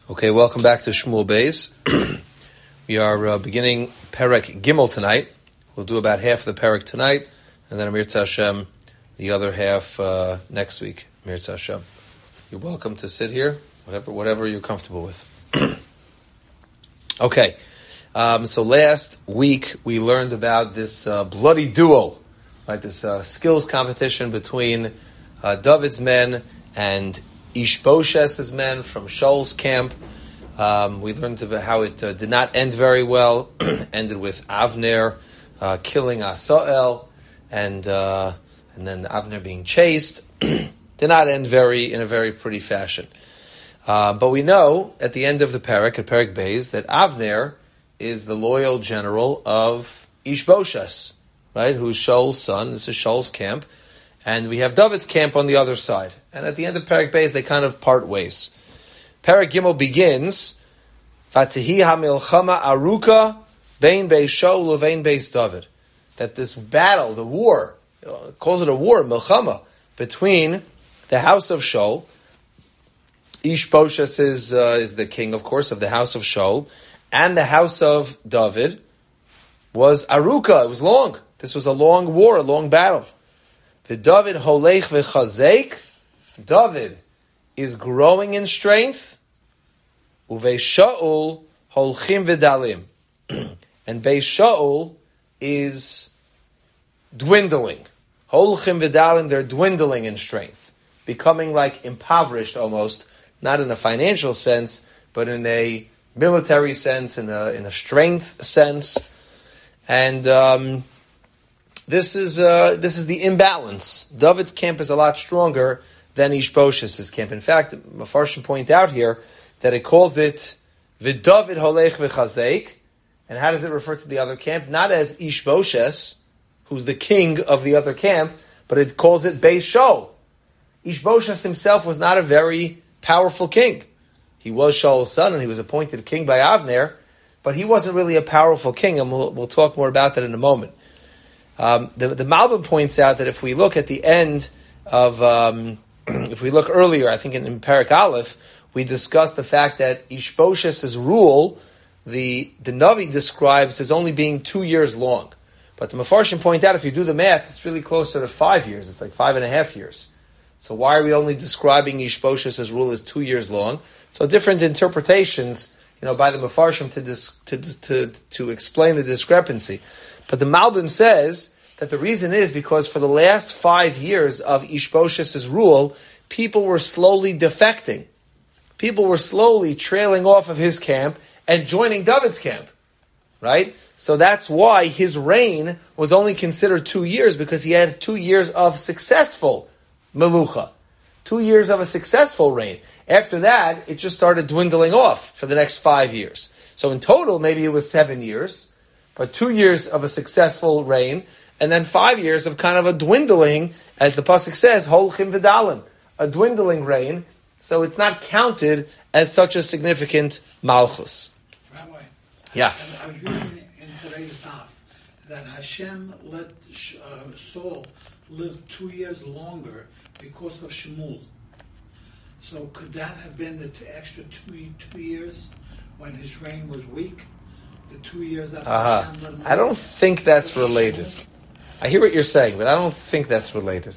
Okay, welcome back to Shmuel Beis. We are beginning Perek Gimel tonight. We'll do about half the Perek tonight, and then Mirza Hashem, the other half next week. Mirza Hashem. You're welcome to sit here, whatever you're comfortable with. Okay, so last week we learned about this bloody duel, right? This skills competition between David's men and Ishbosheth's men from Shaul's camp. We learned about how it did not end very well. Ended with Avner killing Asael, and then Avner being chased. Did not end in a very pretty fashion. But we know at the end of the Perek, at Perek Beis, that Avner is the loyal general of Ishbosheth, right? Who's Shaul's son. This is Shaul's camp. And we have David's camp on the other side. And at the end of Perek Beis, they kind of part ways. Perek Gimel begins, Vatihi ha-milchama aruka bein beis Shaul uvein beis David. That this battle, the war, calls it a war, milchama, between the house of Shaul, Ishbosheth is the king, of course, of the house of Shaul, and the house of David was aruka, it was long. This was a long war, a long battle. The David holech v'chazek, David is growing in strength, uveis Shaul holchim v'dalim, and Beis Shaul is dwindling. Holchim v'dalim, they're dwindling in strength, becoming like impoverished almost, not in a financial sense, but in a military sense, in a strength sense, and this is the imbalance. David's camp is a lot stronger than Ishbosheth's camp. In fact, Mefarshim point out here that it calls it V'David holech v'chazek. And how does it refer to the other camp? Not as Ishbosheth, who's the king of the other camp, but it calls it Beis Shaul. Ishbosheth himself was not a very powerful king. He was Shaul's son, and he was appointed king by Avner, but he wasn't really a powerful king, and we'll talk more about that in a moment. The Malbim points out that if we look at the end of, if we look earlier, I think in Perek Aleph, we discussed the fact that Ishbosheth's rule, the Navi describes as only being 2 years long. But the Mefarshim point out, if you do the math, it's really closer to 5 years. It's like 5.5 years. So why are we only describing Ishbosheth's rule as 2 years long? So different interpretations, by the Mefarshim to explain the discrepancy. But the Malbim says that the reason is because for the last 5 years of Ishbosheth's rule, people were slowly defecting. People were slowly trailing off of his camp and joining David's camp, right? So that's why his reign was only considered 2 years, because he had 2 years of successful melucha, 2 years of a successful reign. After that, it just started dwindling off for the next 5 years. So in total, maybe it was 7 years, but 2 years of a successful reign, and then 5 years of kind of a dwindling, as the pasuk says, holchim v'dalim, a dwindling reign. So it's not counted as such a significant malchus. Rabbi, yeah. I was reading in today's daf that Hashem let Saul live 2 years longer because of Shmuel. So could that have been the extra two years when his reign was weak? The 2 years that Hashem let him I don't think that's related. I hear what you're saying, but I don't think that's related.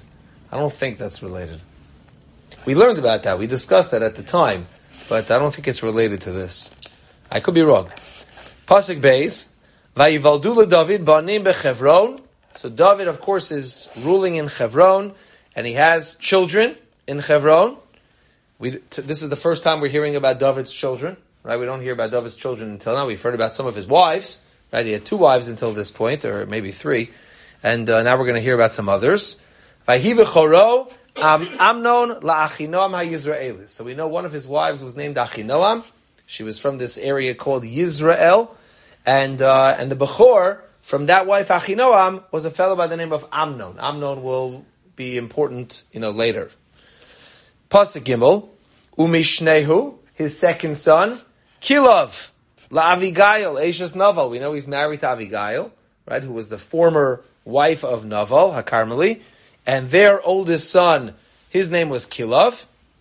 We learned about that. We discussed that at the time, but I don't think it's related to this. I could be wrong. Pasuk Beis, Vayivaldu David banim bechevron. So David, of course, is ruling in Chevron, and he has children in Chevron. This is the first time we're hearing about David's children, right? We don't hear about David's children until now. We've heard about some of his wives, right? He had 2 wives until this point, or maybe 3. And now we're going to hear about some others. Vayihi v'choro Amnon la'Achinoam ha'Yizraelis. So we know one of his wives was named Achinoam. She was from this area called Yisrael. And the Bechor from that wife Achinoam was a fellow by the name of Amnon. Amnon will be important, later. Pasuk Gimel, Umishnehu, his second son, Kilov, la'Avigail, Eishes Naval. We know he's married to Avigail, right, who was the former wife of Naval, HaKarmeli, and their oldest son, his name was Kilov.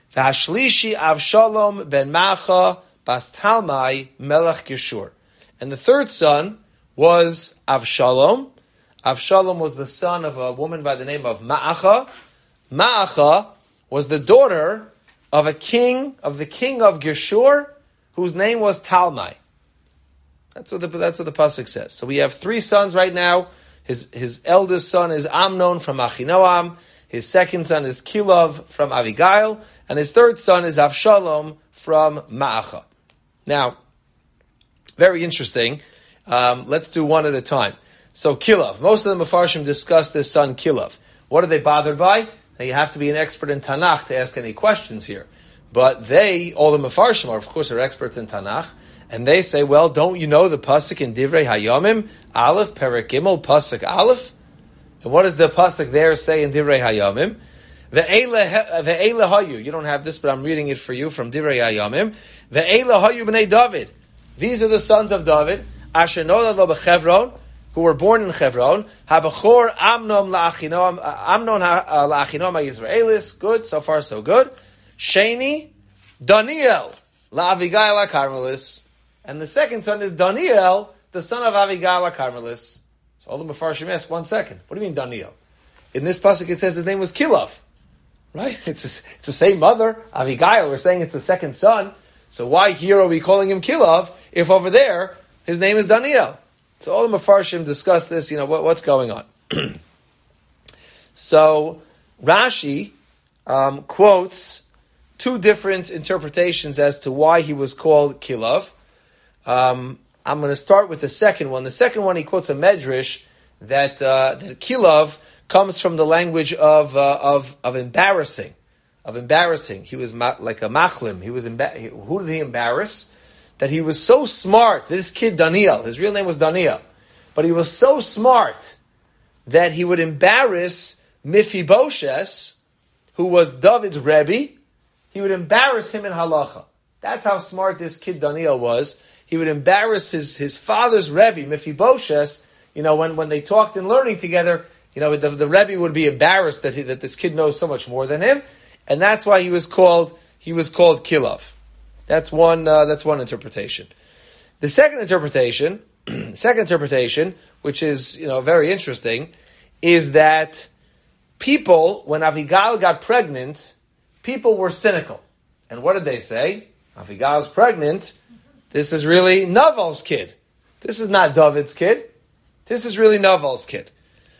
V'hashlishi Avshalom ben Maacha bas Talmai melech Geshur. And the third son was Avshalom. Avshalom was the son of a woman by the name of Ma'acha. Ma'acha was the daughter of the king of Geshur, whose name was Talmai. That's what the pasuk says. So we have three sons right now. His eldest son is Amnon from Achinoam. His second son is Kilov from Avigail, and his third son is Avshalom from Ma'acha. Now, very interesting. Let's do one at a time. So Kilov, most of the Mefarshim discuss this son Kilov. What are they bothered by? Now you have to be an expert in Tanakh to ask any questions here. But all the Mefarshim are, of course, are experts in Tanakh, and they say, well, don't you know the pasuk in Divrei Hayomim, Aleph, Perek Gimel, pasuk Aleph? And what does the pasuk there say in Divrei Hayomim? Ve'ele hayu. You don't have this, but I'm reading it for you from Divrei Hayomim. Ve'ele hayu b'nei David. These are the sons of David. Asher nolad lo b'Chevron, who were born in Chevron. Habachor Amnon la'Achinoam ha'Yisraelis. Good, so far so good. Sheni, Daniel la'Avigail ha'Karmelis. And the second son is Daniel, the son of Avigail ha'Karmelis. So all the Mefarshim ask, 1 second, what do you mean Daniel? In this pasuk it says his name was Kilov. Right? It's the same mother, Avigail. We're saying it's the second son. So why here are we calling him Kilov if over there his name is Daniel? So all the Mefarshim discuss this, what's going on. So Rashi quotes two different interpretations as to why he was called Kilov. I'm going to start with the second one. The second one, he quotes a medrash that Kilov comes from the language of embarrassing, He was like a machlim. Who did he embarrass? That he was so smart. This kid Daniel, his real name was Daniel, but he was so smart that he would embarrass Mephibosheth, who was David's Rebbe. He would embarrass him in halacha. That's how smart this kid Daniel was. He would embarrass his father's Rebbe, Mephibosheth. When they talked and learning together, the Rebbe would be embarrassed that this kid knows so much more than him, and that's why he was called Kilov. That's one interpretation. The second interpretation, which is very interesting, is that people, when Avigail got pregnant, people were cynical, and what did they say? Avigail's pregnant. This is really Naval's kid. This is not David's kid. This is really Naval's kid.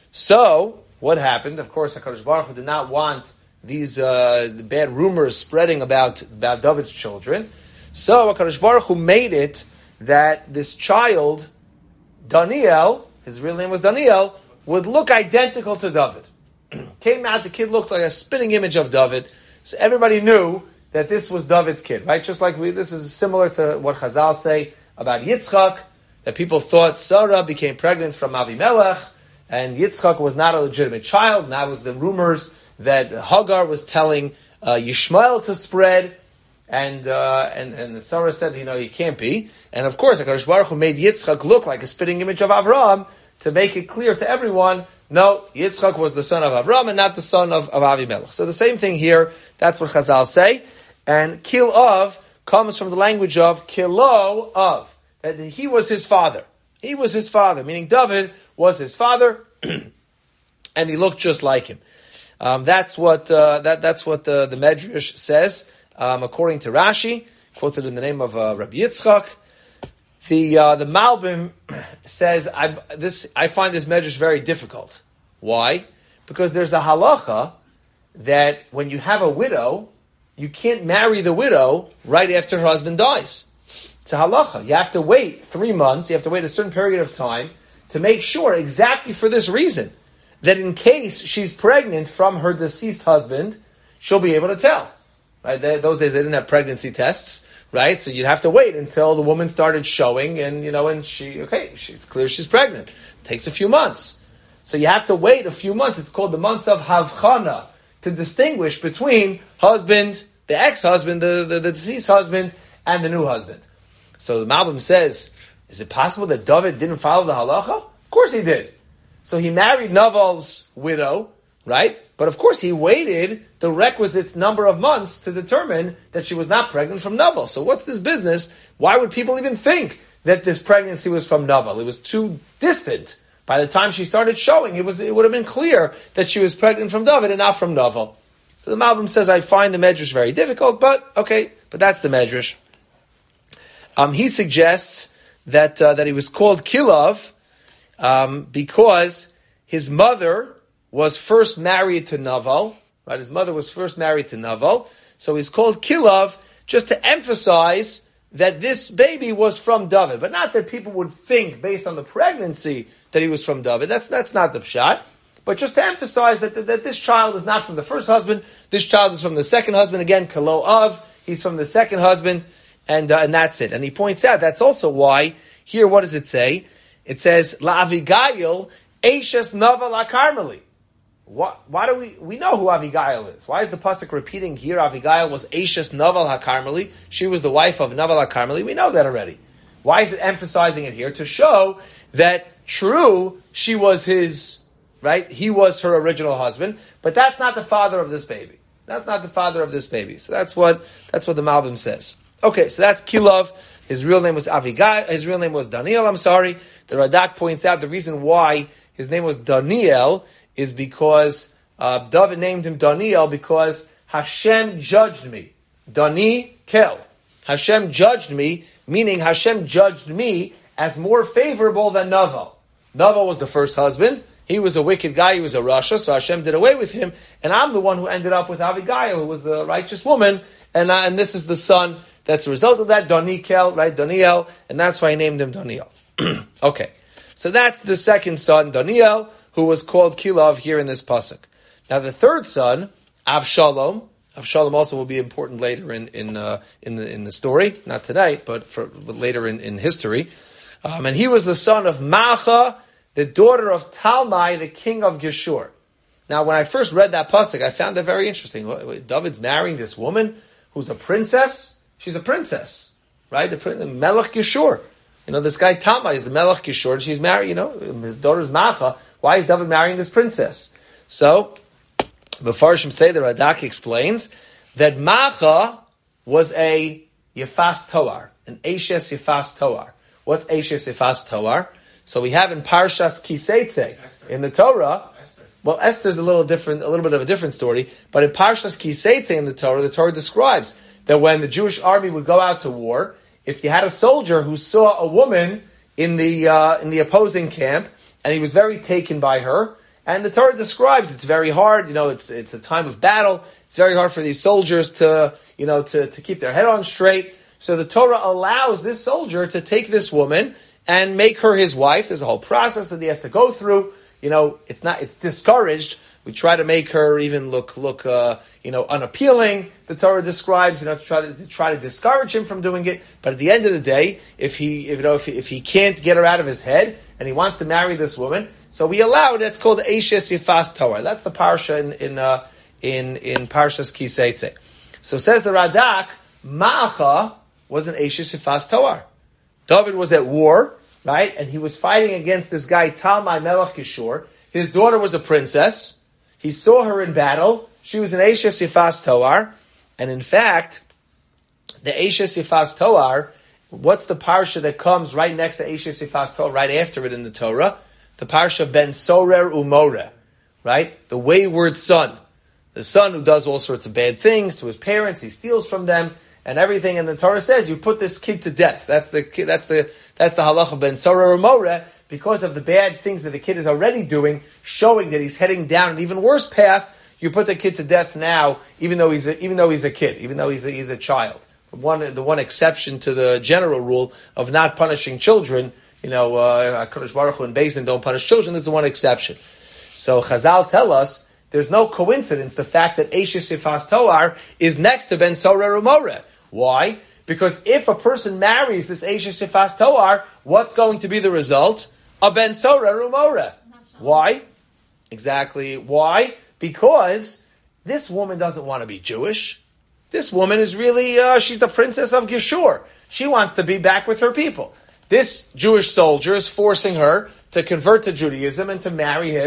So, what happened? Of course, HaKadosh Baruch Hu did not want these bad rumors spreading about David's children. So, HaKadosh Baruch Hu made it that this child, Daniel, his real name was Daniel, would look identical to David. Came out, the kid looked like a spitting image of David. So everybody knew that this was David's kid, right? Just like this is similar to what Chazal say about Yitzchak, that people thought Sarah became pregnant from Avimelech, and Yitzchak was not a legitimate child. Now it was the rumors that Hagar was telling Yishmael to spread, and Sarah said, he can't be. And of course, HaKadosh Baruch Hu made Yitzchak look like a spitting image of Avraham to make it clear to everyone, no, Yitzchak was the son of Avraham and not the son of Avimelech. So the same thing here, that's what Chazal say. And Kilov comes from the language of Kilo of, that he was his father. He was his father, meaning David was his father, and he looked just like him. That's what the Medrash says, according to Rashi, quoted in the name of Rabbi Yitzchak. The Malbim says, I find this Medrash very difficult. Why? Because there's a halacha that when you have a widow, you can't marry the widow right after her husband dies. It's a halacha. You have to wait 3 months, you have to wait a certain period of time to make sure, exactly for this reason, that in case she's pregnant from her deceased husband, she'll be able to tell. Right? Those days they didn't have pregnancy tests, right? So you'd have to wait until the woman started showing, and it's clear she's pregnant. It takes a few months. So you have to wait a few months. It's called the months of Havchana, to distinguish between husband, the ex-husband, the deceased husband, and the new husband. So the Malbim says, is it possible that David didn't follow the halacha? Of course he did. So he married Naval's widow right? But of course, he waited the requisite number of months to determine that she was not pregnant from Naval. So what's this business? Why would people even think that this pregnancy was from Naval? It was too distant. By the time she started showing, it would have been clear that she was pregnant from David and not from Naval. So the Malbim says, I find the Medrash very difficult, but okay, but that's the Medrash. He suggests that he was called Kilov because his mother was first married to Naval, right? His mother was first married to Naval, so he's called Kilov just to emphasize that this baby was from David, but not that people would think based on the pregnancy that he was from David. That's not the pshat, but just to emphasize that this child is not from the first husband. This child is from the second husband. Again, Kalo Av, he's from the second husband, and that's it. And he points out that's also why here. What does it say? It says La Avigail Eishes Naval HaKarmeli. Why do we know who Avigail is? Why is the pasuk repeating here? Avigail was Eishes Naval HaKarmeli. She was the wife of Naval HaKarmeli. We know that already. Why is it emphasizing it here? To show that true, she was his, right? He was her original husband, but that's not the father of this baby. That's not the father of this baby. So that's what the Malbim says. Okay, so that's Kilov. His real name was Avigail. His real name was Daniel. I'm sorry. The Radak points out the reason why his name was Daniel is because David named him Daniel because Hashem judged me. Dani Kel. Hashem judged me, meaning Hashem judged me as more favorable than Naval. Naval was the first husband. He was a wicked guy. He was a rasha, so Hashem did away with him. And I'm the one who ended up with Abigail, who was the righteous woman. And this is the son that's a result of that, Daniel, right? Daniel. And that's why I named him Daniel. Okay. So that's the second son, Daniel, who was called Kilov here in this pasuk. Now the third son, Avshalom. Avshalom also will be important later in the story, not tonight, but later in history. And he was the son of Maacha, the daughter of Talmai, the king of Geshur. Now, when I first read that pasuk, I found it very interesting. David's marrying this woman who's a princess. She's a princess, right? The Melech Geshur. This guy Talmai is the Melech Geshur, and she's married. His daughter's Maacha. Why is David marrying this princess? So, the Farshim say, the Radak explains, that Maacha was a Yefas Toar, an Eishes Yefas Toar. What's Eishes Yefas Toar? So we have in Parshas Kiseitze, in the Torah, Esther. Well, Esther's a little bit of a different story, but in Parshas Kiseitze in the Torah describes that when the Jewish army would go out to war, if you had a soldier who saw a woman in the opposing camp, and he was very taken by her, and the Torah describes it's very hard. It's a time of battle. It's very hard for these soldiers to keep their head on straight. So the Torah allows this soldier to take this woman and make her his wife. There's a whole process that he has to go through. It's discouraged. We try to make her even look unappealing. The Torah describes, to try to discourage him from doing it. But at the end of the day, if he can't get her out of his head and he wants to marry this woman, so we allow it. It's called Eishes Yefas Torah. That's the parsha in Parshas Kiseitze. So says the Radak, Maacha was an Eishes Yefas Torah. David was at war, right? And he was fighting against this guy, Talmai Melech Geshur. His daughter was a princess. He saw her in battle. She was an Eishes Yefas Toar. And in fact, the Eishes Yefas Toar, what's the parsha that comes right next to Eishes Yefas Toar, right after it in the Torah? The parsha Ben Sorer Umoreh, right? The wayward son. The son who does all sorts of bad things to his parents. He steals from them and everything. And the Torah says, you put this kid to death. That's the halacha Ben Sorer Umoreh, because of the bad things that the kid is already doing, showing that he's heading down an even worse path. You put the kid to death now, even though he's a kid, even though he's a child. The one exception to the general rule of not punishing children, HaKadosh Baruch Hu and Beis Din don't punish children. There's the one exception. So Chazal tell us there's no coincidence the fact that Eishes Yefas Toar is next to Ben Sorer Umoreh. Why? Because if a person marries this Eishes Yefas Toar, what's going to be the result? A Ben Sorer Umoreh. Why? Exactly. Why? Because this woman doesn't want to be Jewish. This woman is really, she's the princess of Geshur. She wants to be back with her people. This Jewish soldier is forcing her to convert to Judaism and to marry him,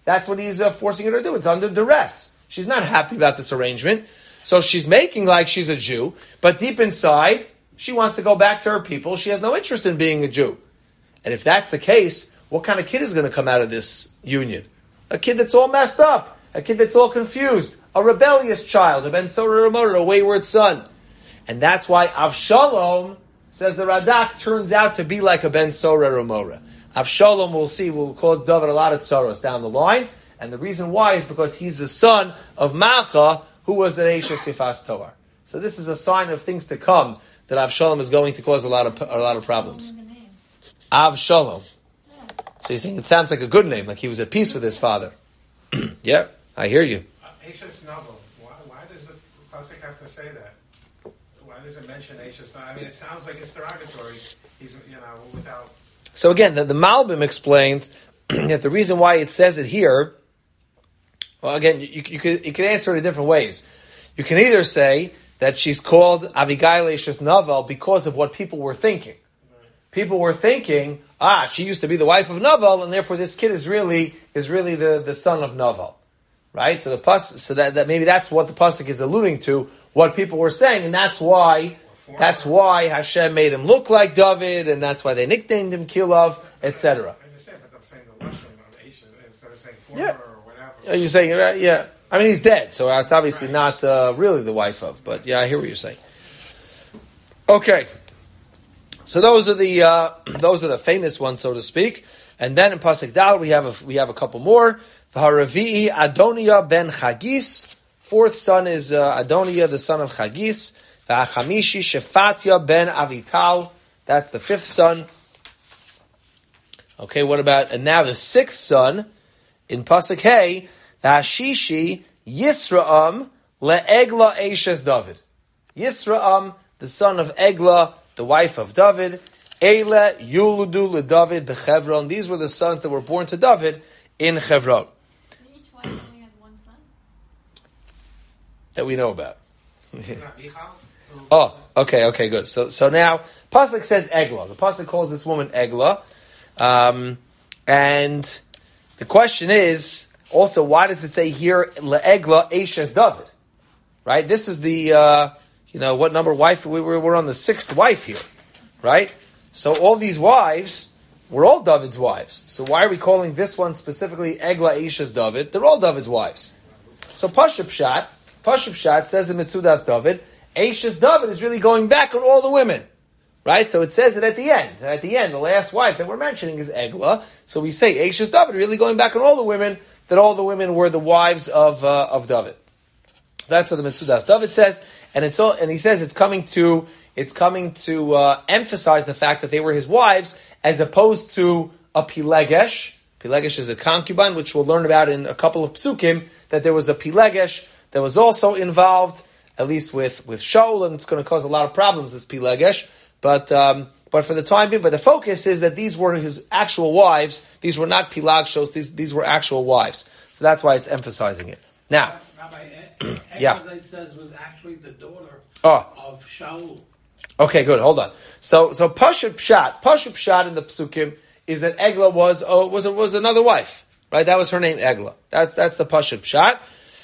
That's what he's forcing her to do. It's under duress. She's not happy about this arrangement. So she's making like she's a Jew, but deep inside, she wants to go back to her people. She has no interest in being a Jew. And if that's the case, what kind of kid is going to come out of this union? A kid that's all messed up. A kid that's all confused. A rebellious child. A Ben Sora Ramora, a wayward son. And that's why Avshalom, says the Radak, turns out to be like a Ben Sora Ramora. Avshalom, we'll see, we'll call David a lot of tsaros down the line. And the reason why is because he's the son of Macha, who was an Eisha Sifas Toar. So this is a sign of things to come that Avshalom is going to cause a lot of problems. Avshalom. So you're saying it sounds like a good name, like he was at peace with his father. Yeah, I hear you. Eishes Novel. Why does the pasuk have to say that? Why does it mention Eishes Novel? I mean, it sounds like it's derogatory. He's, without. So again, the Malbim explains that the reason why it says it here. Well, again, you could answer it in different ways. You can either say that she's called Avigail Eishes Novel because of what people were thinking. People were thinking, she used to be the wife of Naval, and therefore this kid is really the son of Naval, right? So that maybe that's what the pasuk is alluding to, what people were saying, and that's why Hashem made him look like David, and that's why they nicknamed him Kilov, etc. I understand, but I'm saying the Lashon of Aisha instead of saying former or whatever. You're saying right? Yeah. I mean, he's dead, so it's obviously not really the wife of. But yeah, I hear what you're saying. Okay. So those are the famous ones, so to speak. And then in Pasuk Dal we have a couple more. V'haravi'i Adoniah ben Chagis. Fourth son is Adoniah, the son of Chagis. V'achamishi Shefatya ben Avital. That's the fifth son. Okay, what about, and now the sixth son in Pasuk Hey, V'ashishi Yisraam le'egla Eishes David. Yisraam, the son of Egla, the wife of David. Eile Yuludu LeDavid bechevron. These were the sons that were born to David in Chevron. Each wife only had one son? That we know about. Not Michal? Oh, okay, good. So now, Pasuk says Egla. The Pasuk calls this woman Egla. And the question is, also, why does it say here, Le'egla Eishes David? Right? This is the, what number wife? We're on the sixth wife here. Right? So all these wives were all David's wives. So why are we calling this one specifically Egla Eishes David? They're all David's wives. So Pashup Shat says in Mitzudas David, Eishes David is really going back on all the women. Right? So it says it at the end. At the end, the last wife that we're mentioning is Egla. So we say Eishes David, really going back on all the women, that all the women were the wives of David. That's what the Mitzudas David says. And he says it's coming to emphasize the fact that they were his wives, as opposed to a Pilegesh. Pilegesh is a concubine, which we'll learn about in a couple of psukim, that there was a Pilegesh that was also involved, at least with Shaul, and it's going to cause a lot of problems, this Pilegesh. But for the time being, but the focus is that these were his actual wives. These were not Pilagshos, these were actual wives. So that's why it's emphasizing it. Now, Rabbi, yeah. It says was actually the daughter of Shaul. Okay, good. Hold on. So Pashup Shat in the Psukim is that Egla was another wife, right? That was her name, Egla. That's the Pashup Shat.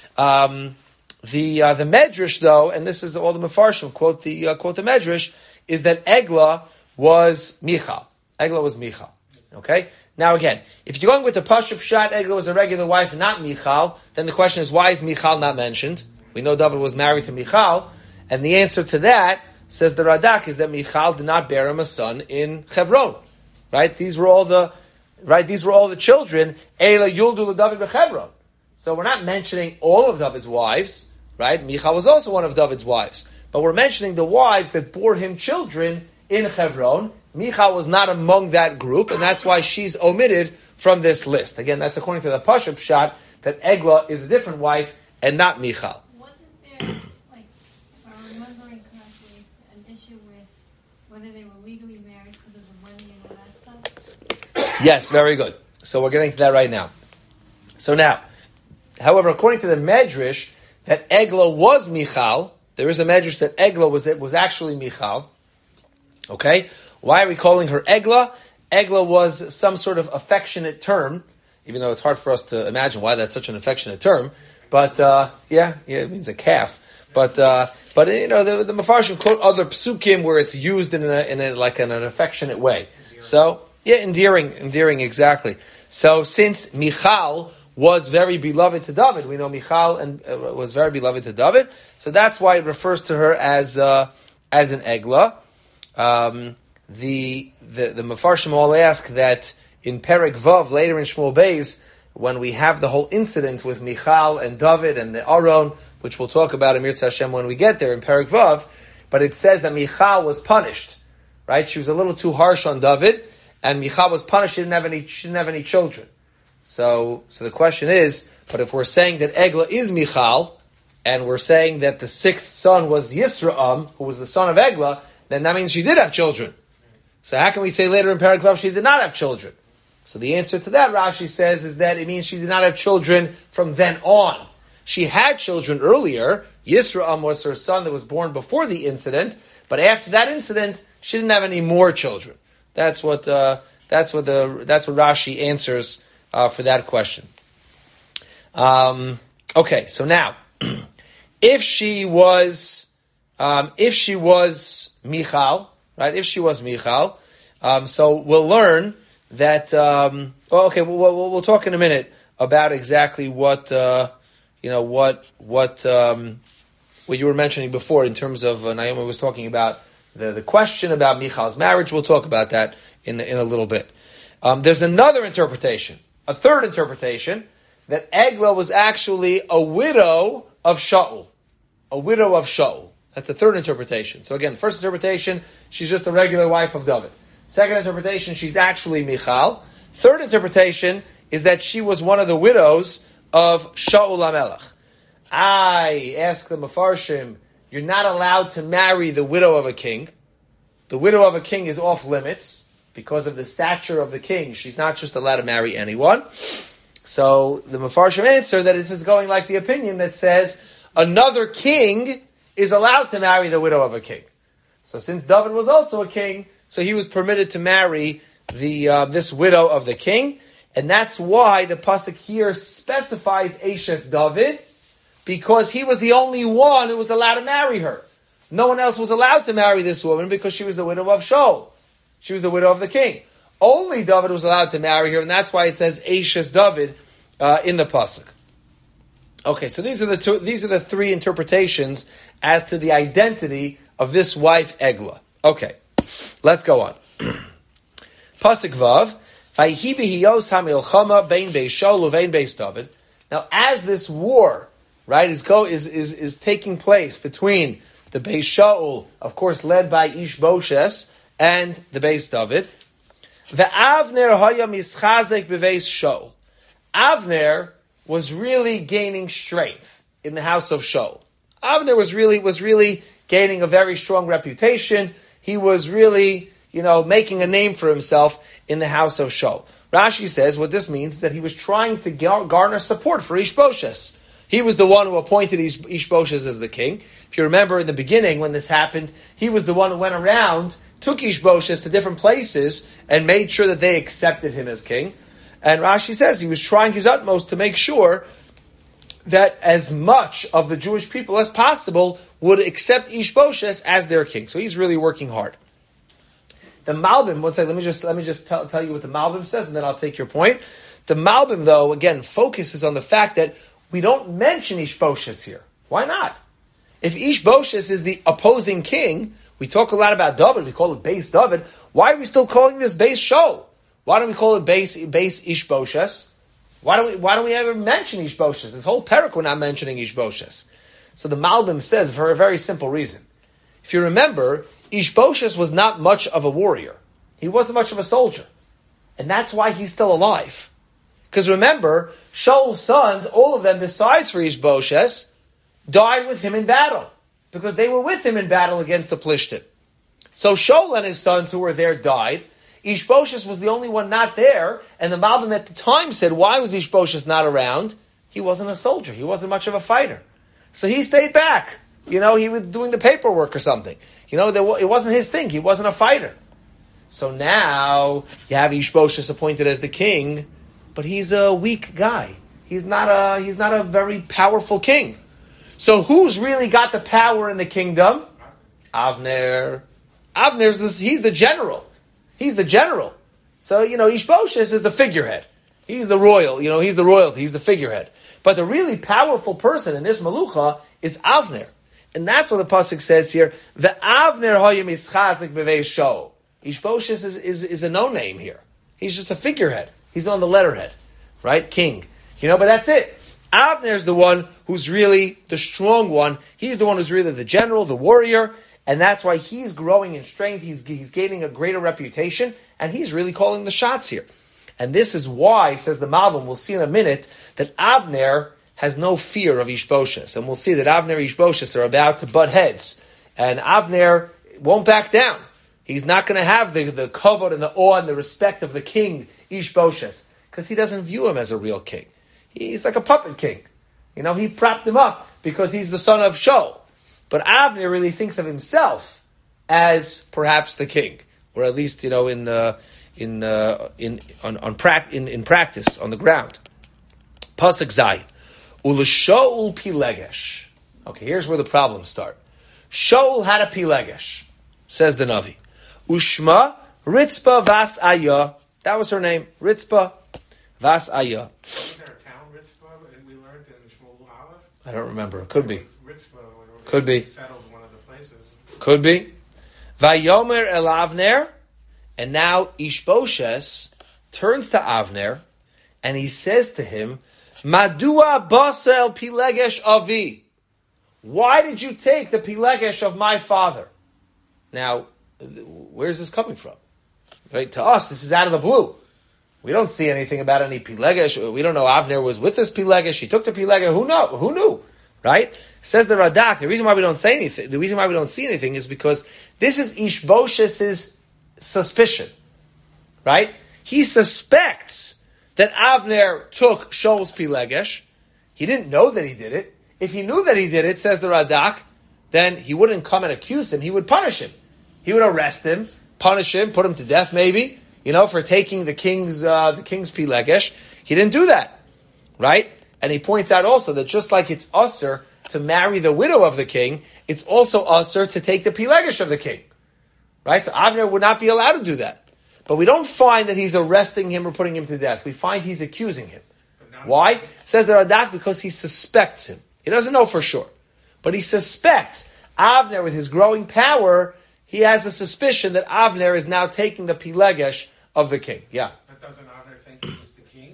The Medrash though, and this is all the Mefarshim quote the Medrash, is that Egla was Michal. Egla was Michal. Okay. Now again, if you're going with the Pashup Shat, Egla was a regular wife, not Michal, then the question is, why is Michal not mentioned? We know David was married to Michal, and the answer to that, says the Radak, is that Michal did not bear him a son in Chevron. Right? These were all the children. Eila Yuldu David bechevron. So we're not mentioning all of David's wives, right? Michal was also one of David's wives. But we're mentioning the wives that bore him children in Chevron. Michal was not among that group, and that's why she's omitted from this list. Again, that's according to the Pashup Shat, that Egla is a different wife and not Michal. Wasn't there, if I'm remembering correctly, an issue with whether they were legally married because of the money and all that stuff? Yes, very good. So we're getting to that right now. So now, however, according to the Medrash, that Egla was Michal, there is a Medrash that Egla was actually Michal. Okay? Why are we calling her Egla? Egla was some sort of affectionate term. even though it's hard for us to imagine why that's such an affectionate term. But it means a calf. But the Mefarshim quote other psukim where it's used in an affectionate way. So endearing, exactly. So since Michal was very beloved to David, we know Michal was very beloved to David, so that's why it refers to her as an egla. The Mefarshim all ask that in Perek Vav, later in Shmuel Beis, when we have the whole incident with Michal and David and the Aron, which we'll talk about in Mirza Hashem when we get there in Perek Vav, but it says that Michal was punished, right? She was a little too harsh on David, and Michal was punished. She didn't have any children. So the question is, but if we're saying that Egla is Michal, and we're saying that the sixth son was Yisraam, who was the son of Egla, then that means she did have children. So how can we say later in Perek Vav she did not have children? So the answer to that, Rashi says, is that it means she did not have children from then on. She had children earlier. Yisraam was her son that was born before the incident, but after that incident, she didn't have any more children. That's what Rashi answers for that question. Okay, so now, if she was Michal, right? If she was Michal, so we'll learn that. We'll talk in a minute about exactly what you were mentioning before in terms of Naomi was talking about the question about Michal's marriage. We'll talk about that in a little bit. There's another interpretation, a third interpretation, that Egla was actually a widow of Shaul. A widow of Shaul. That's the third interpretation. So again, first interpretation, she's just a regular wife of David. Second interpretation, she's actually Michal. Third interpretation is that she was one of the widows of Shaul HaMelech. I ask the Mefarshim, you're not allowed to marry the widow of a king. The widow of a king is off limits because of the stature of the king. She's not just allowed to marry anyone. So the Mefarshim answer that this is going like the opinion that says another king is allowed to marry the widow of a king. So since David was also a king, so he was permitted to marry this widow of the king. And that's why the pasuk here specifies Eshes David, because he was the only one who was allowed to marry her. No one else was allowed to marry this woman because she was the widow of Shaul. She was the widow of the king. Only David was allowed to marry her, and that's why it says Eshes David in the pasuk. Okay, so these are the three interpretations as to the identity of this wife Egla. Okay, let's go on. Pasuk Vav. Now, as this war, right, is taking place between the Beis Shaul, of course, led by Ishboshes, and the Beis David, Avner was really gaining strength in the house of Shaul. Avner was really gaining a very strong reputation. He was really, making a name for himself in the house of Shaul. Rashi says what this means is that he was trying to garner support for Ishboshes. He was the one who appointed Ishboshes as the king. If you remember in the beginning when this happened, he was the one who went around, took Ishboshes to different places, and made sure that they accepted him as king. And Rashi says he was trying his utmost to make sure that as much of the Jewish people as possible would accept Ishboshes as their king. So he's really working hard. The Malbim, one second, let me just tell you what the Malbim says, and then I'll take your point. The Malbim, though, again, focuses on the fact that we don't mention Ishboshes here. Why not? If Ishboshes is the opposing king, we talk a lot about David, we call it Beis David, why are we still calling this Beis Shaul? Why don't we call it Beis Ishboshes? Why don't we ever mention Ishboshes? This whole parak we're not mentioning Ishboshes. So the Malbim says for a very simple reason. If you remember, Ishboshes was not much of a warrior. He wasn't much of a soldier. And that's why he's still alive. Because remember, Shaul's sons, all of them besides for Ishboshes, died with him in battle. Because they were with him in battle against the Plishtim. So Shaul and his sons who were there died. Ishboshes was the only one not there. And the Malbim at the time said, why was Ishboshes not around? He wasn't a soldier. He wasn't much of a fighter. So he stayed back. He was doing the paperwork or something. It wasn't his thing. He wasn't a fighter. So now you have Ishboshes appointed as the king. but he's a weak guy. He's not a very powerful king. So who's really got the power in the kingdom? Avner. He's the general. He's the general. So, Ishbosheth is the figurehead. He's the royal, he's the royalty, he's the figurehead. But the really powerful person in this Malucha is Avner. And that's what the Pasuk says here. The Avner hoyim ischazik b'vei Shaul. Ishbosheth is a no-name here. He's just a figurehead. He's on the letterhead. Right? King. But that's it. Avner's the one who's really the strong one. He's the one who's really the general, the warrior. And that's why he's growing in strength. He's gaining a greater reputation. And he's really calling the shots here. And this is why, says the Malbim, we'll see in a minute, that Avner has no fear of Ishbosheth. And we'll see that Avner and Ishbosheth are about to butt heads. And Avner won't back down. He's not going to have the kavod and the awe and the respect of the king, Ishbosheth, because he doesn't view him as a real king. He's like a puppet king. He propped him up because he's the son of Shaul. But Avner really thinks of himself as perhaps the king, or at least in practice on the ground. Pasuk Zayin, U'Shaul Pilegesh. Okay, here's where the problems start. Shaul had a Pilegesh, says the Navi. Ushma Ritzpa Vas Aya. That was her name, Ritzpa Vas Aya. Wasn't there a town, Ritzpa, we learned in Shmuel Aleph? I don't remember. Could be. Ritzpa, could be. Settled one of the places. Could be. Vayomer El Avner. And now Ishbosheth turns to Avner and he says to him, Madua Basel Pilegesh Avi. Why did you take the Pilegesh of my father? Now, where's this coming from? Right? To us, this is out of the blue. We don't see anything about any Pilegesh. We don't know Avner was with this Pilegesh. He took the Pilegesh. Who knew? Right? Says the Radak, the reason why we don't say anything, the reason why we don't see anything is because this is Ishbosheth's suspicion. Right? He suspects that Avner took Shaul's Pilegesh. He didn't know that he did it. If he knew that he did it, says the Radak, then he wouldn't come and accuse him. He would punish him. He would arrest him, punish him, put him to death maybe, for taking the king's Pilegesh. He didn't do that. Right? And he points out also that just like it's usher to marry the widow of the king, it's also usher to take the Pilegesh of the king. Right? So Avner would not be allowed to do that. But we don't find that he's arresting him or putting him to death. We find he's accusing him. Why? Says the Radak, because he suspects him. He doesn't know for sure. But he suspects Avner, with his growing power, he has a suspicion that Avner is now taking the Pilegesh of the king. Yeah. But doesn't Avner think he was the king?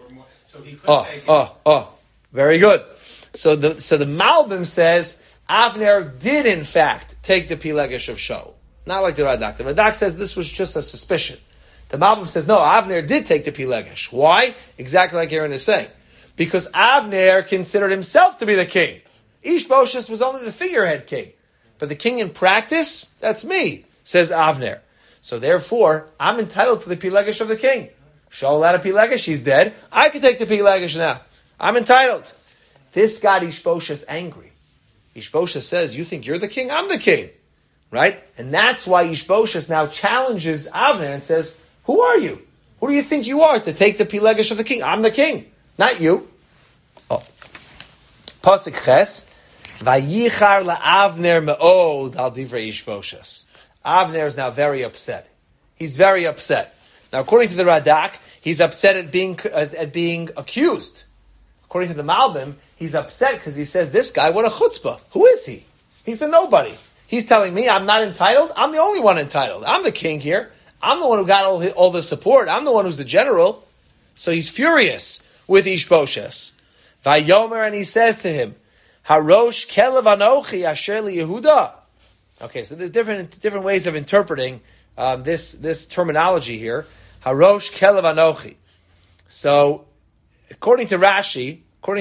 So he could take it. Very good. So the Malbim says Avner did in fact take the Pilegesh of Shaul. Not like the Radak. The Radak says this was just a suspicion. The Malbim says, no, Avner did take the Pilegesh. Why? Exactly like Aaron is saying. Because Avner considered himself to be the king. Ishbosheth was only the figurehead king. But the king in practice, that's me, says Avner. So therefore, I'm entitled to the Pilegesh of the king. Shaul had a Pilegesh, he's dead. I can take the Pilegesh now. I'm entitled. This got Ishbosheth angry. Ishbosheth says, you think you're the king? I'm the king. Right? And that's why Ishbosheth now challenges Avner and says, who are you? Who do you think you are to take the Pilegesh of the king? I'm the king, not you. Pasuk Ches, Vayichar la'Avner me'od al divrei Ishbosheth. Avner is now very upset. He's very upset. Now, according to the Radak, he's upset at being accused. According to the Malbim, he's upset because he says, this guy, what a chutzpah. Who is he? He's a nobody. He's telling me I'm not entitled. I'm the only one entitled. I'm the king here. I'm the one who got all the support. I'm the one who's the general. So he's furious with Ishbosheth. Vayomer, and he says to him, Harosh kelev anochi asher li Yehuda. Okay, so there's different ways of interpreting this terminology here. Harosh kelev anochi. So, according to Rashi,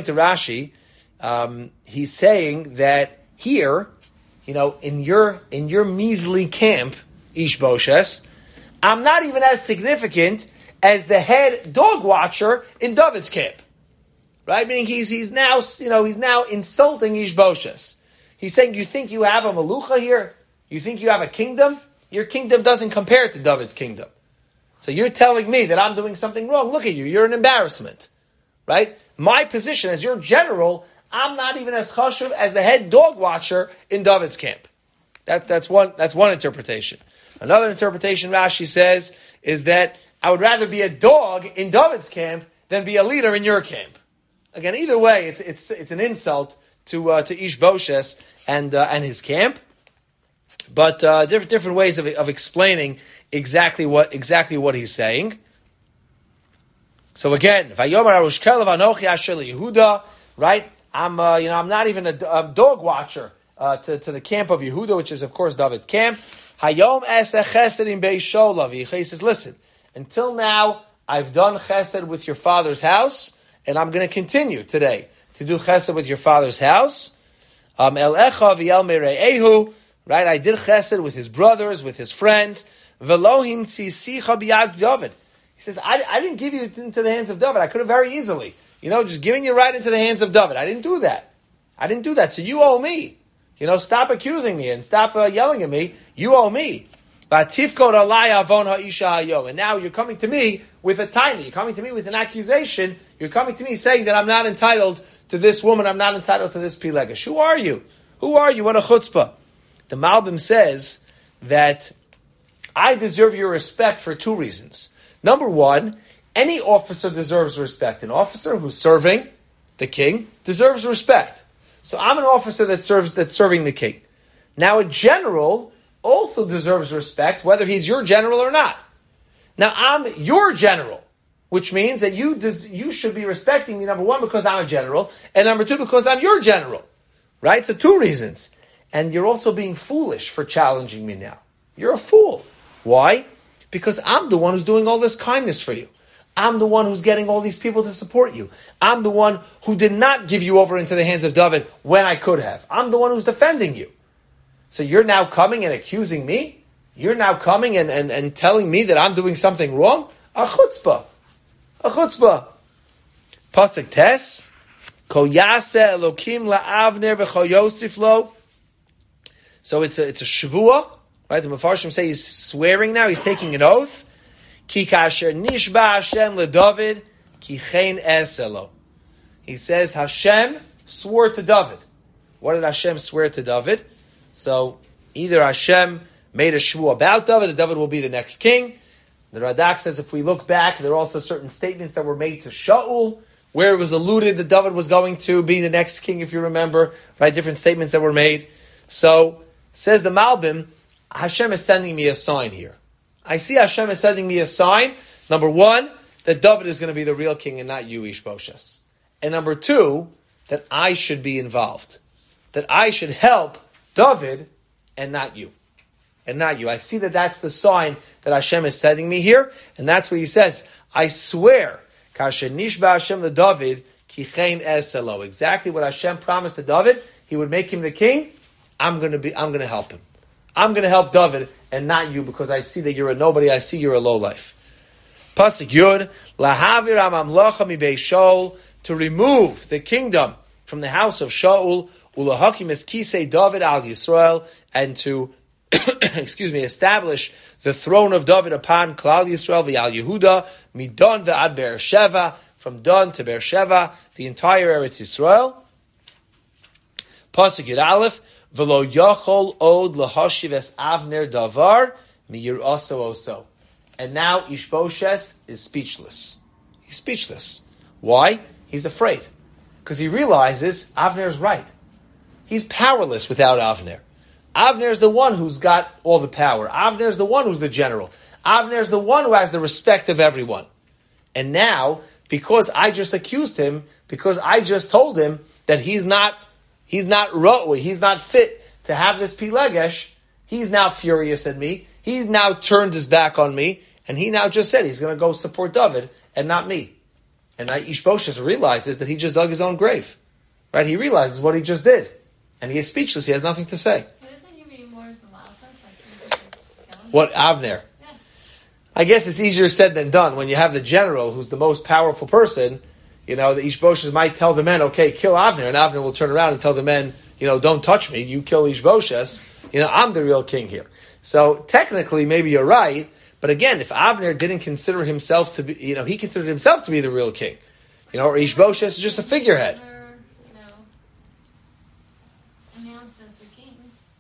he's saying that here, in your measly camp, Ishbosheth, I'm not even as significant as the head dog watcher in David's camp. Right? Meaning he's now insulting Ishbosheth. He's saying, you think you have a malucha here? You think you have a kingdom? Your kingdom doesn't compare to David's kingdom. So you're telling me that I'm doing something wrong. Look at you. You're an embarrassment. Right? My position as your general, I'm not even as chashuv as the head dog watcher in David's camp. That's one interpretation. Another interpretation, Rashi says, is that I would rather be a dog in David's camp than be a leader in your camp. Again, either way, it's an insult to Ishbosheth and his camp. But different ways of explaining exactly what he's saying. So again, Vayomer Arushkelev Anochi Asher Yehuda, right? I'm not even a dog watcher to the camp of Yehuda, which is of course David's camp. Hayom Eseh Chesed in Beis Sholav. He says, listen, until now I've done Chesed with your father's house, and I'm going to continue today to do Chesed with your father's house. El Echa v'El Mere'ehu, right? I did Chesed with his brothers, with his friends. Velohim tzisicha b'yad David. He says, I didn't give you into the hands of David. I could have very easily, just giving you right into the hands of David. I didn't do that. So you owe me. Stop accusing me and stop yelling at me. You owe me. And now you're coming to me with a tiny. You're coming to me with an accusation. You're coming to me saying that I'm not entitled to this woman. I'm not entitled to this pilegesh. Who are you? What a chutzpah. The Malbim says that I deserve your respect for two reasons. Number one, any officer deserves respect. An officer who's serving the king deserves respect. So I'm an officer that's serving the king. Now a general also deserves respect, whether he's your general or not. Now I'm your general, which means that you should be respecting me, number one, because I'm a general, and number two, because I'm your general. Right? So two reasons. And you're also being foolish for challenging me now. You're a fool. Why? Because I'm the one who's doing all this kindness for you. I'm the one who's getting all these people to support you. I'm the one who did not give you over into the hands of David when I could have. I'm the one who's defending you. So you're now coming and accusing me? You're now coming and telling me that I'm doing something wrong? A chutzpah. Pasuk Tes. Ko yaseh Elokim la'avner v'cho Yosef lo. So it's a shvuah. Right, the Mefarshim say he's swearing now. He's taking an oath. Ki kasher nishba Hashem leDavid ki chen eselo. He says Hashem swore to David. What did Hashem swear to David? So either Hashem made a shvuah about David, that David will be the next king. The Radak says if we look back, there are also certain statements that were made to Shaul, where it was alluded that David was going to be the next king, if you remember. Right, different statements that were made. So says the Malbim, Hashem is sending me a sign here. I see Hashem is sending me a sign. Number one, that David is going to be the real king and not you, Ishbosheth. And number two, that I should be involved. That I should help David and not you. I see that that's the sign that Hashem is sending me here. And that's what he says. I swear, Kasher nishba Hashem the David, ki chen eselo. Exactly what Hashem promised to David. He would make him the king. I'm going to help him. I'm going to help David and not you because I see that you're a nobody. I see you're a lowlife. Pasuk Yud, lahavir hamamlacha mi Beis Shaul, to remove the kingdom from the house of Shaul, ulahakim es kisei David al Yisrael, and to, establish the throne of David upon Klal Yisrael v'al Yehuda, midon ve'ad Beersheva, from Dan to Beersheva, the entire Eretz Yisrael. Pasuk Yud Aleph, V'lo yachol od lahashiv es Avner davar miyir oso. And now Ishbosheth is speechless. He's speechless. Why? He's afraid. Because he realizes Avner's right. He's powerless without Avner. Avner's the one who's got all the power. Avner's the one who's the general. Avner's the one who has the respect of everyone. And now, because I just accused him, because I just told him that he's not ra'ui, he's not fit to have this pilegesh, he's now furious at me. He's now turned his back on me, and he now just said he's going to go support David and not me. And Ishbosheth realizes that he just dug his own grave. Right? He realizes what he just did. And he is speechless. He has nothing to say. But isn't he being more of the Malchus? What, Avner? Yeah. I guess it's easier said than done. When you have the general, who's the most powerful person, the Ishbosheth might tell the men, okay, kill Avner, and Avner will turn around and tell the men, don't touch me, you kill Ishbosheth, I'm the real king here. So technically, maybe you're right, But again, if Avner didn't consider himself to be, he considered himself to be the real king, or Ishbosheth is just a figurehead. Announced as the king.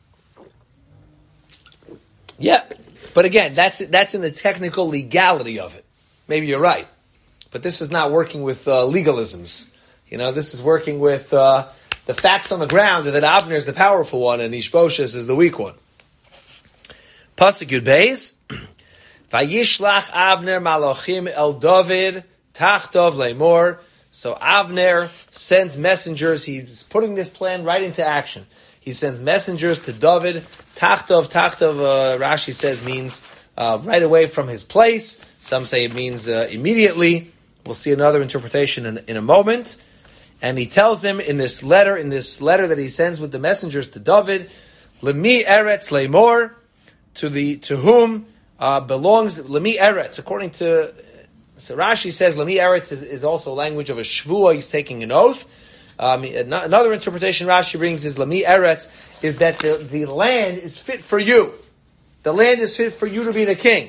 Yeah, but again, that's in the technical legality of it. Maybe you're right, but this is not working with legalisms. This is working with the facts on the ground that Avner is the powerful one and Ishbosheth is the weak one. Pasuk Yud Beis, Vayishlach Avner malachim el David tachtov leimor. So Avner sends messengers. He's putting this plan right into action. He sends messengers to David. Tachtov, Rashi says means right away from his place. Some say it means immediately. We'll see another interpretation in a moment. And he tells him in this letter that he sends with the messengers to David, Lemi Eretz Leimor, to whom belongs Lemi Eretz. According to Rashi says Lemi Eretz is also a language of a shvuah. He's taking an oath. Another interpretation Rashi brings is Lemi Eretz is that the land is fit for you. The land is fit for you to be the king.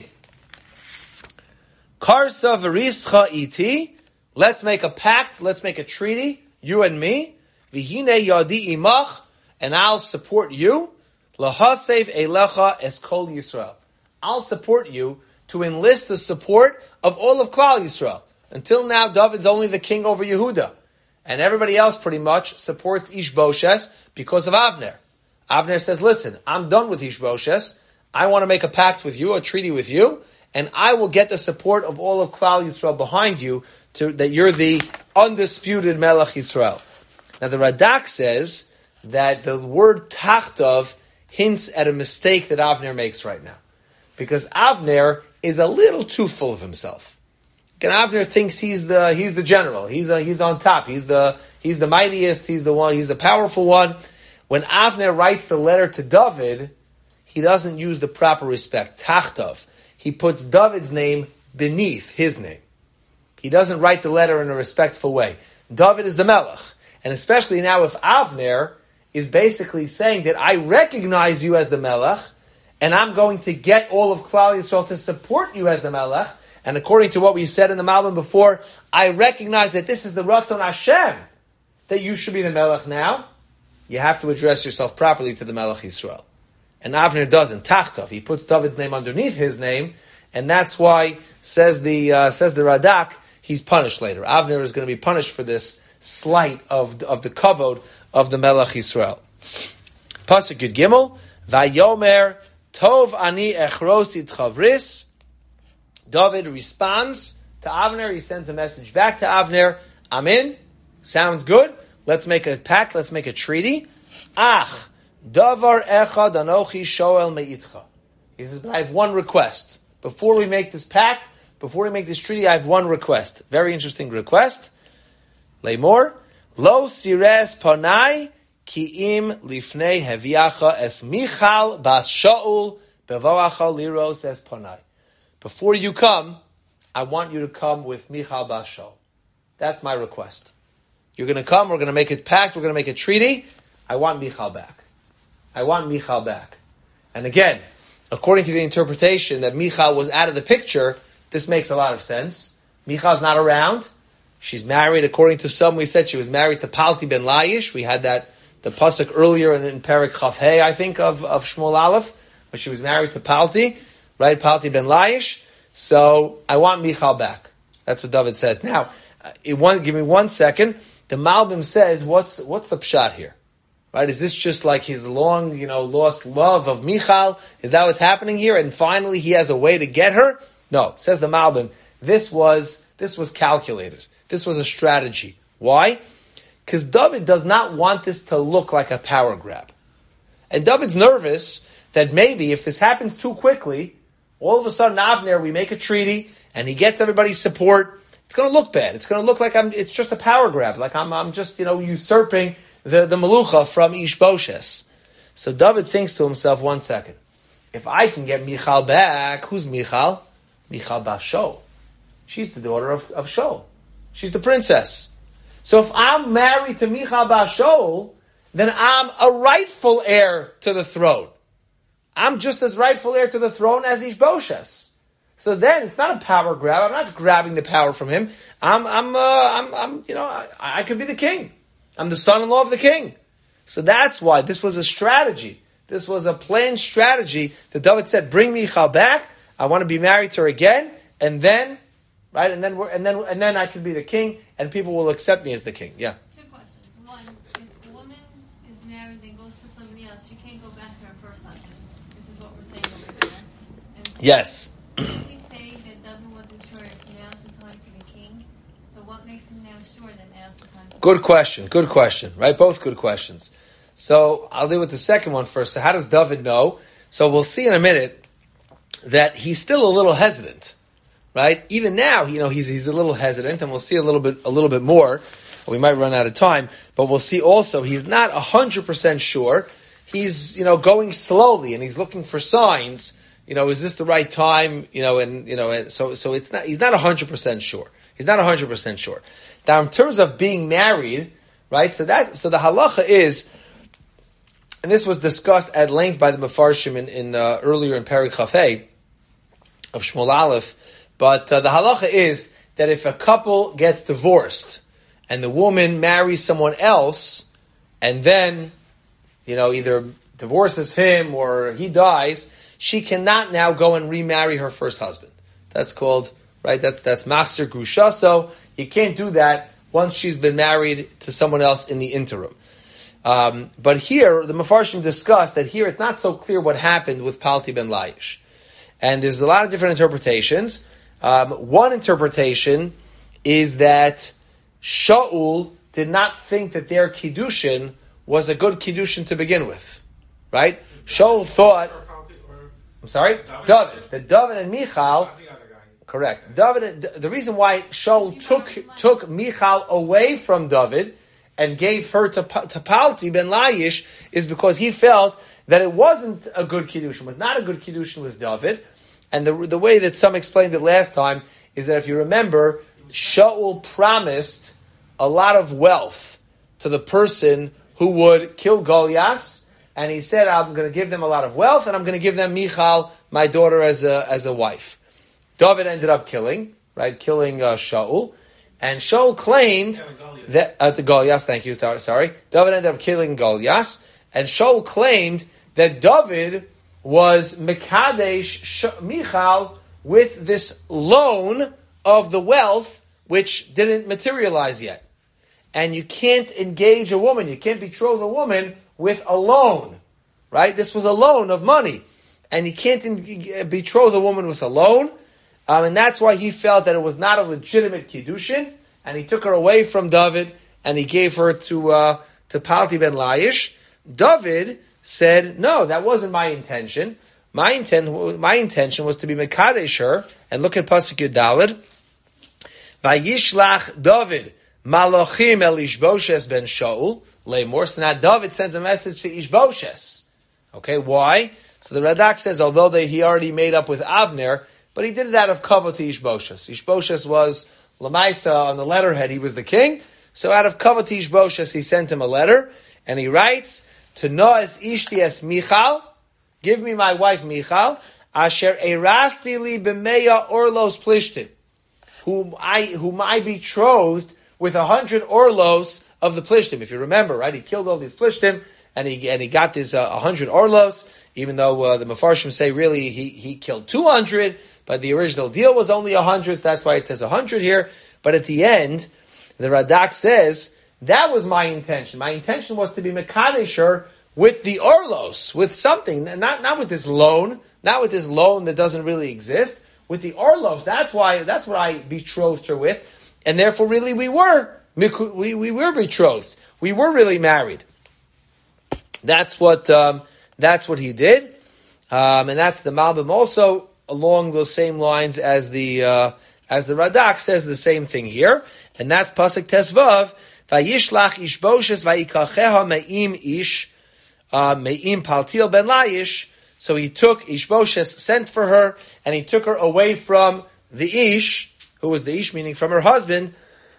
Karsa v'rischa iti. Let's make a pact. Let's make a treaty. You and me. V'hine yadi imach. And I'll support you. Lahasev elecha es kol Yisrael. I'll support you to enlist the support of all of Klal Yisrael. Until now, David's only the king over Yehuda. And everybody else pretty much supports Ishbosheth because of Avner. Avner says, listen, I'm done with Ishbosheth. I want to make a pact with you, a treaty with you, and I will get the support of all of Klal Yisrael behind you that you're the undisputed Melech Yisrael. Now the Radak says that the word tachtov hints at a mistake that Avner makes right now. Because Avner is a little too full of himself. And Avner thinks he's the general. He's on top. He's the mightiest. He's the powerful one. When Avner writes the letter to David, he doesn't use the proper respect. Tachtov. He puts David's name beneath his name. He doesn't write the letter in a respectful way. David is the Melech. And especially now if Avner is basically saying that I recognize you as the Melech, and I'm going to get all of Klal Yisrael to support you as the Melech, and according to what we said in the Malbim before, I recognize that this is the Ratzon Hashem, that you should be the Melech now. You have to address yourself properly to the Melech Yisrael. And Avner doesn't. Tachtov. He puts David's name underneath his name, and that's why, says the Radak, he's punished later. Avner is going to be punished for this slight of the kavod of the Melech Yisrael. Pasuk Yud Gimel, Vayomer Tov ani echrosi tchavris. David responds to Avner. He sends a message back to Avner. I'm in. Sounds good. Let's make a pact. Let's make a treaty. Ach, davar echad anochi shoel meitcha. He says, but I have one request. Before we make this pact, before we make this treaty, I have one request. Very interesting request. Leimor, lo sires panai ki'im lifnei heviacha es Michal bas Shaul bevoacha liros es panai. Before you come, I want you to come with Michal bas Shaul. That's my request. You're going to come, we're going to make a pact, we're going to make a treaty. I want Michal back. I want Michal back. And again, according to the interpretation that Michal was out of the picture, this makes a lot of sense. Michal's not around. She's married, according to some, we said she was married to Palti ben Laish. We had the pasuk earlier in Perek Chaf Hey, I think, of Shmuel Aleph, but she was married to Palti, right? Palti ben Laish. So I want Michal back. That's what David says. Now, give me 1 second. The Malbim says, what's the pshat here? Right? Is this just like his long, lost love of Michal? Is that what's happening here? And finally he has a way to get her? No, says the Malbim. This was calculated. This was a strategy. Why? Because David does not want this to look like a power grab. And David's nervous that maybe if this happens too quickly, all of a sudden Avner, we make a treaty and he gets everybody's support, it's going to look bad. It's going to look like it's just a power grab, like I'm just, usurping the Melucha from Ishbosheth. So David thinks to himself, 1 second, if I can get Michal back, who's Michal? Michal bas Shaul. She's the daughter of Shaul. She's the princess. So if I'm married to Michal bas Shaul, then I'm a rightful heir to the throne. I'm just as rightful heir to the throne as Ishbosheth. So then it's not a power grab. I'm not grabbing the power from him. I could be the king. I'm the son-in-law of the king. So that's why this was a strategy. This was a planned strategy that David said, "Bring Michal back. I want to be married to her again, and then, right, and then I can be the king, and people will accept me as the king." Yeah. Two questions. One, if a woman is married and goes to somebody else, she can't go back to her first husband. This is what we're saying over here. And Yes. we say that David wasn't sure if now's the time to be king. So what makes him now sure that now's the time to be Good question, right? Both good questions. So I'll deal with the second one first. So how does David know? So we'll see in a minute that he's still a little hesitant, right? Even now, he's a little hesitant, and we'll see a little bit more. We might run out of time, but we'll see also he's not 100% sure. He's, going slowly, and he's looking for signs. Is this the right time? So it's not. He's not 100% sure. He's not 100% sure. Now, in terms of being married, right? So the halacha is, and this was discussed at length by the Mefarshim in earlier in Perek Chafei of Shmuel Aleph. But the halacha is that if a couple gets divorced and the woman marries someone else, and then either divorces him or he dies, she cannot now go and remarry her first husband. That's called, right? That's machzir grusha. So you can't do that once she's been married to someone else in the interim. But here, the Mefarshim discussed that here it's not so clear what happened with Palti ben Laish. And there's a lot of different interpretations. One interpretation is that Shaul did not think that their kiddushin was a good kiddushin to begin with. Right? Shaul thought... I'm sorry? David. That David and Michal... Correct. The reason why Shaul took Michal away from David and gave her to Palti ben Laish is because he felt that it wasn't a good kiddushin, was not a good kiddushin with David. And the way that some explained it last time is that if you remember, Shaul promised a lot of wealth to the person who would kill Goliath, and he said, "I'm going to give them a lot of wealth, and I'm going to give them Michal, my daughter, as a wife." David ended up killing Shaul, and Shaul claimed that the Goliath. Thank you. Sorry, David ended up killing Goliath, and Shaul claimed that David was Mekadesh Michal with this loan of the wealth which didn't materialize yet. And you can't engage a woman, you can't betroth a woman with a loan, right? This was a loan of money, and you can't betroth a woman with a loan, and that's why he felt that it was not a legitimate kiddushin, and he took her away from David, and he gave her to Palti ben Laish. David said, "No, that wasn't my intention. My intention was to be Mekadesh her." And look at Pasuk Yud Daled. Vayishlach David Malachim el Ishboshes ben Shaul le'mor. So now David sent a message to Ishboshes. Okay, why? So the Radak says, although he already made up with Avner, but he did it out of kavod to Ishboshes. Ishboshes was Lamaisa on the letterhead. He was the king. So out of kavod to Ishboshes, he sent him a letter, and he writes, "To Noes ishti es Michal, give me my wife Michal, asher erasti li b'meya orlos plishtim, whom I betrothed with 100 orlos of the plishtim." If you remember, right, he killed all these plishtim, and he got this 100 orlos. Even though the Mefarshim say really he killed 200, but the original deal was only 100. That's why it says 100 here. But at the end, the Radak says, that was my intention. My intention was to be Mekadesher with the Orlos, with something, not with this loan, that doesn't really exist, with the Orlos. That's what I betrothed her with, and therefore really we were betrothed. We were really married. That's what he did, and that's the Malbim also along those same lines as the Radak says the same thing here, and that's Pasuk Tesvav. Vayishlach Ishboshes vayikacheha me'im ish me'im Paltiel ben Laish. So he took Ishboshes, sent for her, and he took her away from the Ish, who was the Ish, meaning from her husband,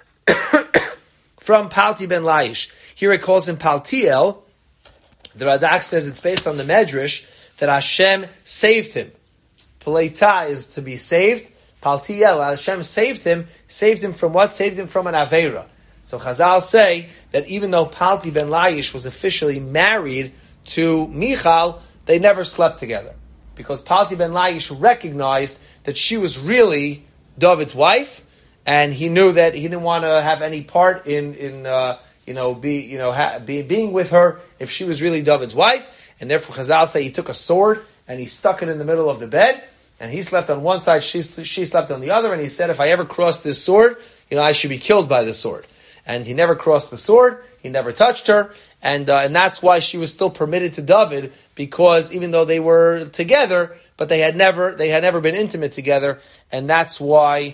from Palti ben Laish. Here it calls him Paltiel. The Radak says it's based on the Medrash that Hashem saved him. Peleita is to be saved. Paltiel, Hashem saved him from what? Saved him from an Aveira. So Chazal say that even though Palti ben Laish was officially married to Michal, they never slept together. Because Palti ben Laish recognized that she was really David's wife, and he knew that he didn't want to have any part in being with her if she was really David's wife. And therefore Chazal say he took a sword and he stuck it in the middle of the bed, and he slept on one side, she slept on the other, and he said, if I ever cross this sword, I should be killed by this sword. And he never crossed the sword, he never touched her, and that's why she was still permitted to David, because even though they were together, but they had never been intimate together, and that's why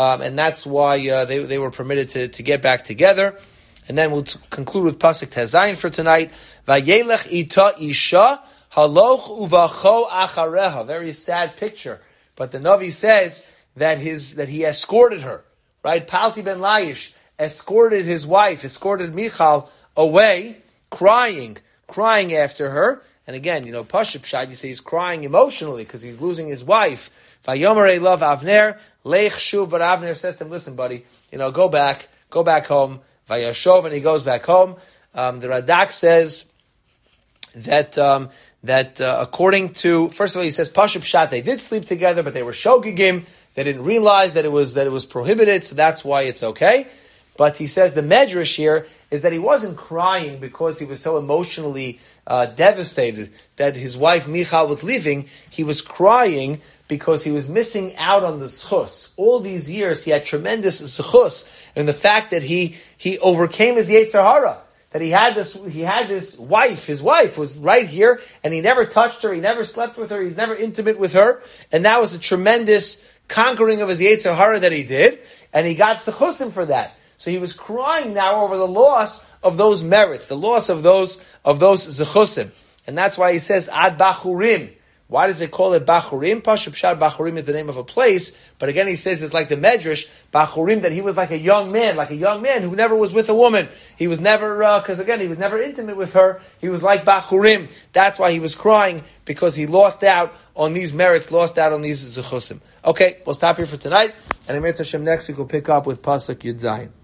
they were permitted to get back together. And then we'll conclude with Pasuk Tezayin for tonight. Vayelech ita isha haloch uvacho achareha. Very sad picture, but the Navi says that he escorted her. Right, Palti ben Laish escorted his wife, escorted Michal away, crying after her. And again, Pashup Pshat, you say he's crying emotionally because he's losing his wife. Vayomer love Avner lech shuv, but Avner says to him, listen, buddy, go back home. Vayashov, and he goes back home. The Radak says that according to, first of all, he says Pashup Pshat, they did sleep together, but they were shogigim. They didn't realize that it was prohibited, so that's why it's okay. But he says the medrash here is that he wasn't crying because he was so emotionally devastated that his wife Michal was leaving. He was crying because he was missing out on the zchus. All these years he had tremendous zchus, and the fact that he overcame his Yetzer Hara, that he had this wife. His wife was right here, and he never touched her, he never slept with her, he's never intimate with her, and that was a tremendous conquering of his Yetzer Hara that he did, and he got zechusim for that. So he was crying now over the loss of those merits, the loss of those zechusim, and that's why he says Ad Bachurim. Why does it call it Bachurim? Pashup Pshat, Bachurim is the name of a place, but again he says it's like the Medrash, Bachurim, that he was like a young man who never was with a woman. He was never, because again, he was never intimate with her. He was like Bachurim. That's why he was crying, because he lost out on these merits, lost out on these zechusim. Okay, we'll stop here for tonight, and Emetz Hashem next week we'll pick up with Pasuk Yud Zayin.